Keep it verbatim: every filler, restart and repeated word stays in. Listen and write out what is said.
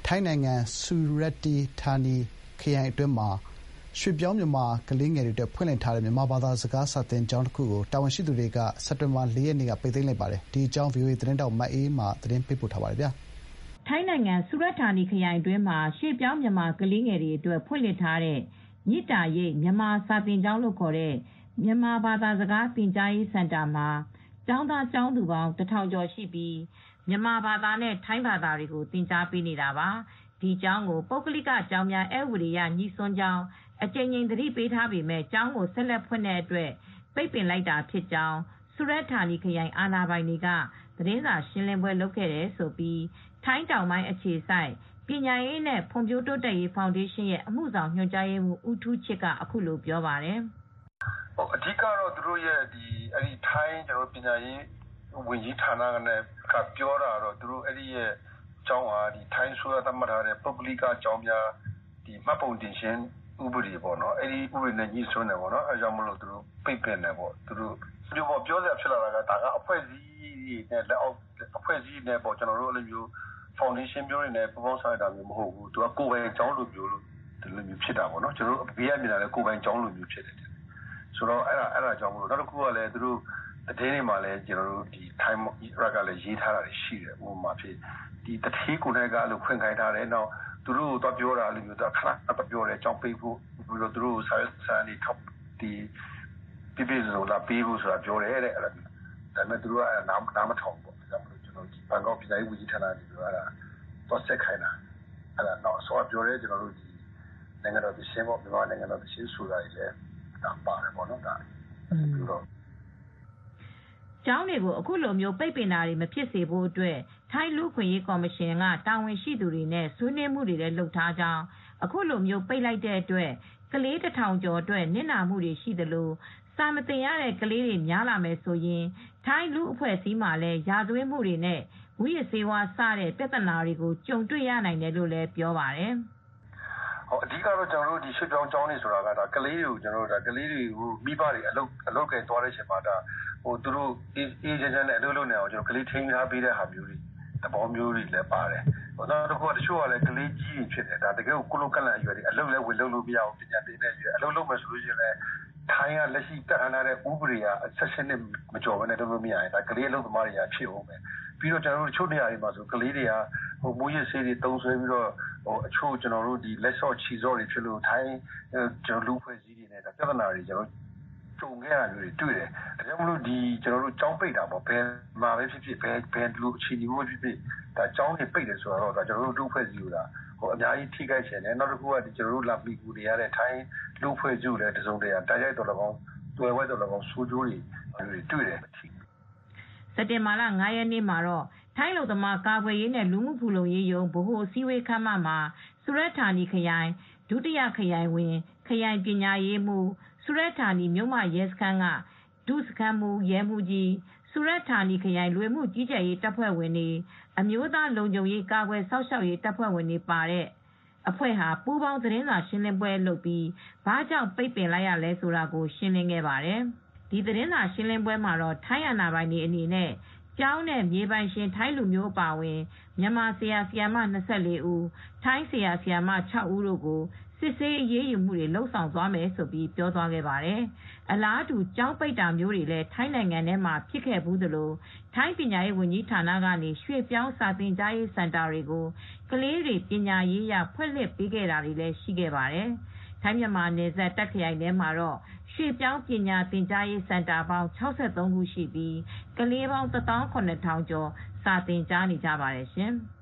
ထိုင်းနိုင်ငံဆူရက်တီဌာနီခရိုင်အတွင်းမှာရွှေ့ပြောင်းမြန်မာကလေးငယ်တွေအတွက်ဖွင့်လှစ်ထားတဲ့မြန်မာဘာသာစကားစာသင်ကျောင်းတခုကိုတာဝန်ရှိသူတွေကစက်တင်ဘာ၄ရက်နေ့ကပိတ်သိမ်းလိုက်ပါတယ်။ဒီအကြောင်း ဗွီအိုအေသတင်းထောက်မအေးအေးမာသတင်းပေးပို့ထားပါတယ်။ထိုင်းနိုင်ငံဆူရတ်ဌာနီခရိုင်အတွင်းမှာရွှေ့ပြောင်းမြန်မာကလေးငယ်တွေအတွက်ဖွင့်လှစ်ထားတဲ့မေတ္တာရိပ်မြန်မာစာသင်ကျောင်းလို့ခေါ်တဲ့မြန်မာဘာသာစကားသင်ကြားရေးစင်တာမှာကျောင်းသားကျောင်းသူပေါင်းတထောင်ကျော်ရှိပြီးမြန်မာဘာသာနဲ့ထိုင်းဘာသာတွေကိုသင်ကြားပေးနေတာပါ။ဒီကျောင်းကိုပုဂ္ဂလိကကျောင်းများဧည့်ဝေဒယညှိစွန်းကြောင်းအကြိမ်ကြိမ်သတိပေးထားပေမဲ့ကျောင်းကိုဆက်လက်ဖွင့်တဲ့အတွက်ပိတ်ပင်လိုက်တာဖြစ်ကြောင်းဆူရတ်ဌာနီခရိုင်အာဏာပိုင်တွေကသတင်းစာရှင်းလင်းပွဲလုပ်ခဲ့တယ်လို့ထိုင်းတောင်ပိုင်းအခြေစိုက်ပညာရေးနဲ့ဖွံ့ဖြိုးတိုးတက်ရေးဖောင်ဒေးရှင်းရဲ့အမှုဆောင်ညွှန်ကြားရေးမှူးဦးထူးချစ်ကအခုလိုပြောပါတယ်။အဓိကတော့သူတို့ရဲ့ဒီအဲဒီထိုင်းကျွန်တော်ပညာရေးဝန်ကြီးဌာနကလည်းပြောတာတော့သူတို့အဲ့ဒီရဲ့ကျောင်းဟာဒီထိုင်းဆိုရသတ်မှတ်ထားတဲ့ပုဂ္ဂလိကကျောင်းများဒီမှတ်ပုံတင်ခြင်းဥပဒေပေါ့နော်အဲ့ဒီဥပဒေနဲ့ညှိစွန်းတယ်ပေါ့နော်အဲကြောင့်မလို့သူတို့ပိတ်ပင်တယ်ပေါ့သူတို့ဒီပေါ်ပြောစရာဖြစ်လာတာကဒါကအဖွဲ့အစည်းနဲ့လက်အောက်အဖွဲ့အစည်းနဲ့ပေါ့ကျွန်တော်တို့အဲ့လိုမျိုးဖောင်ဒေးရှင်းမျိုးတွေနဲ့ပူးပေါင်းဆောင်ရွက်တာမျိုးမဟုတ်ဘူးသူကကိုယ်ပိုင်ကျောင်းလိုမျိုးလို့ဒီလိုမျိုးဖြစ်တာပေါ့နော်ကျွန်တော်တို့ဘေးရမြင်တာလည်းကိုယ်ပိုင်ကျောင်းလိုမျိုးဖြစ်တယ်ဆိုတော့အဲ့ဒါအဲ့ဒါကြောင့်မလို့နောက်တစ်ခုကလည်းသူတို့တည်င်းတွေမှာလည်းကျွန်တော်တို့ဒီ time ရက်ကလည်းရေးထားတာရှိတယ်ဥပမာဖြစ်ဒီတတိကိုလည်းကလို့ဖွင့်ခိုင်းထားတယ်နောက်သူတို့တော့ပြောတာလို့မျိုးတော့ခဏတော့ပြောတယ်ကြောင်းပေးဖို့ပြီးတော့သူတို့ဆာဆန်ဒီထောက်ဒီပြပြဆိုလာပေးဖို့ဆိုတာပြောတယ်တဲ့အဲ့ဒါဒါပေမဲ့သူတို့ကနားနားမထောင်ဘူးဒါကြောင့်မလို့ကျွန်တော်ဒီဘန်ကောက်ပြည်တိုင်းဝန်ကြီးဌာနကြီးပြောတာတော့ဆက်ခိုင်းတာအဲ့ဒါတော့ဆောပြောတယ်ကျွန်တော်တို့ဒီနိုင်ငံတော်ပြည်ရှင်းပေါ့မြန်မာနိုင်ငံတော်ပြည်ရှင်းဆိုတာကြီးလည်းဒါပါတယ်ပေါ့နော်ဒါပြီးတော့ကျောင်းတွေကိုအခုလိုမျိုးပိတ်ပင်တာတွေမဖြစ်စေဖို့အတွက်ထိုင်းလူ့ခွင့်ရေးကော်မရှင်ကတာဝန်ရှိသူတွေနဲ့ဆွေးနွေးမှုတွေလည်းလုပ်ထားကြောင်းအခုလိုမျိုးပိတ်လိုက်တဲ့အတွက်ကလေးတစ်ထောင်ကျော်အတွက်နစ်နာမှုတွေရှိသလိုစာမသင်ရတဲ့ကလေးတွေများလာမယ်ဆိုရင်ထိုင်းလူ့အဖွဲ့အစည်းမှာလည်းရာဇဝတ်မှုတွေနဲ့ဝိရစေဝါစတဲ့ပြဿနာတွေကိုကြုံတွေ့ရနိုင်တယ်လို့လည်းပြောပါတယ်ဟောအဓိကတော့ကျွန်တော်တို့ဒီရွှေပြောင်းကျောင်းနေဆိုတာကဒါကလေးတွေကိုကျွန်တော်တို့ဒါကလေးတွေကိုမိဘတွေအလုပ်အလုပ်ကဲသွားတဲ့ချိန်မှာဒါဟိုသူတို့အေးအေးချမ်းချမ်းနဲ့အလုပ်လုပ်နေအောင်ကျွန်တော်ကလေးထိန်းထားပေးတဲ့ဟာမျိုးတွေသဘောမျိုးတွေလည်းပါတယ်ဟိုနောက်တစ်ခုကတချို့ကလည်းကလေးကြီးဖြစ်တယ်ဒါတကယ်ကိုကုလကလန်အရွယ်တွေအလုပ်လည်းဝင်လုပ်လို့မရဘူးပညာသင်တဲ့အရွယ်အလုပ်လုပ်မယ်ဆိုလို့ရှိရင်လည်းထိုင်းကလက်ရှိတက်ထားတဲ့ဥပဒေကအဆက်ရှင်နဲ့မကြော်ဘဲနဲ့လုပ်လို့မရရင်ဒါကလေးအလုပ်သမားတွေကဖြစ်အောင်ပဲပြီးတော့ကျွန်တော်တို့ချို့နေရာတွေမှာဆိုကလေးတွေကဟိုမူရစေးတွေတုံးဆွဲပြီးတော့ဟိုအချို့ကျွန်တော်တို့ဒီလက်ဆော့ချီစော့တွေဖြစ်လို့ထိုင်းကျွန်တော်လူဖွဲ့စည်းတွေနဲ့ဒါပြဿနာတွေကျွန်တော်ကြုံခဲ့ရမျိုးတွေတွေ့တယ်ဒါကြောင့်မလို့ဒီကျွန်တော်တို့ကြောင်းပိတ်တာပေါ့ဘယ်မှာပဲဖြစ်ဖြစ်ဘယ်ဘယ်လူအခြေအနေမျိုးဖြစ်ဖြစ်ဒါကြောင်းတွေပိတ်တယ်ဆိုတော့ဒါကျွန်တော်တို့လူဖွဲ့စည်းလို့ဒါဟိုအများကြီးထိခိုက်ချင်တယ်နောက်တစ်ခုကဒီကျွန်တော်တို့လာပီကူတွေရတဲ့ထိုင်းလူဖွဲ့စည်းလည်းတစုံတရာတိုက်ရိုက်တော်တော်ကောင်းတွေ့ဝဲတော်တော်ကောင်းဆိုးကျိုးတွေတွေ့တယ်စက်တင်ဘာလ၅ရက်နေ့မှာတော့ထိုင်းလူသမားကာကွယ်ရေးနဲ့လူမှုဖူလုံရေးယုံဗဟိုအစည်းအဝေးခန်းမမှာဆူရတ်ဌာနီခရိုင်ဒုတိယခရိုင်ဝင်ခရိုင်ပညာရေးမှူးဆူရတ်ဌာနီမြို့မရဲစခန်းကဒုစခန်းမှူးရဲမှူးကြီးဆူရတ်ဌာနီခရိုင်လွေမှုကြီးကြပ်ရေးတပ်ဖွဲ့ဝင်တွေအမျိုးသားလုံခြုံရေးကာကွယ်စောင့်ရှောက်ရေးတပ်ဖွဲ့ဝင်တွေပါတဲ့အဖွဲ့ဟာပူးပေါင်းသတင်းစာရှင်းလင်းပွဲလုပ်ပြီးဘာကြောင့်ပိတ်ပင်လိုက်ရလဲဆိုတာကိုရှင်းလင်းခဲ့ပါတယ်ဒီသတင်းစာရှင်းလင်းပွဲမှာတော့ထိုင်းအာဏာပိုင်တွေအနေနဲ့ကျောင်းနဲ့မြေပိုင်ရှင်ထိုင်းလူမျိုးအပါအဝင်မြန်မာဆရာဆရာမ၂၄ဦးထိုင်းဆရာဆရာမ၆ဦးတို့ကိုစစ်ဆေးအရေးယူမှုတွေလုပ်ဆောင်သွားမယ်ဆိုပြီးပြောသွားခဲ့ပါတယ်။အလားတူကျောင်းပိတ်တာမျိုးတွေလည်းထိုင်းနိုင်ငံထဲမှာဖြစ်ခဲ့ဘူးသလိုထိုင်းပညာရေးဝန်ကြီးဌာနကနေရွှေ့ပြောင်းစာသင်ကြားရေးစင်တာတွေကိုကလေးတွေပညာရေးရဖွင့်လှစ်ပေးခဲ့တာတွေလည်းရှိခဲ့ပါတယ်။ထိုင်းမြန်မာနယ်စပ်တပ်ခရိုင်ထဲမှာတော့ရွှေ့ပြောင်းပညာသင်ကြားရေးစင်တာပေါင်း၆၃ခုရှိပြီးကလေးပေါင်း၁သောင်း၇ထောင်ကျော်စာသင်ကြားနေကြပါတယ်ရှင်။